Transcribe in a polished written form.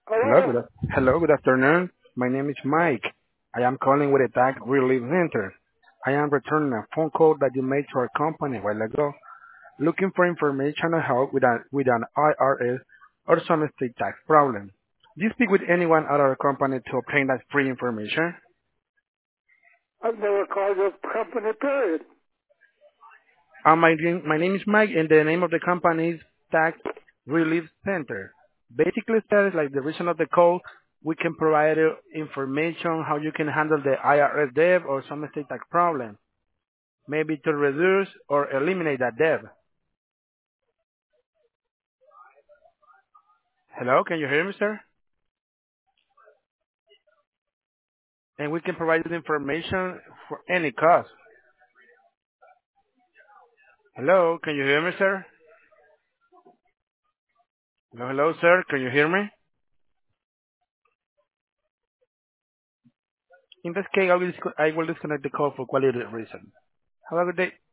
Hello, Hello? hello, good afternoon. My name is Mike. I am calling with a tax relief center. I am returning a phone call that you made to our company a while ago, looking for information on help with an IRS or some state tax problem. Do you speak with anyone at our company to obtain that free information? I've never called your company, period. My name is Mike, and the name of the company is Tax Relief Center. Basically, says like the reason of the call, we can provide you information how you can handle the IRS debt or some state tax problem, maybe to reduce or eliminate that debt. Hello, can you hear me, sir? And we can provide you the information for any cost. Hello, can you hear me, sir? Hello, hello, sir, can you hear me? In this case, I will disconnect the call for quality reason. Have a good day.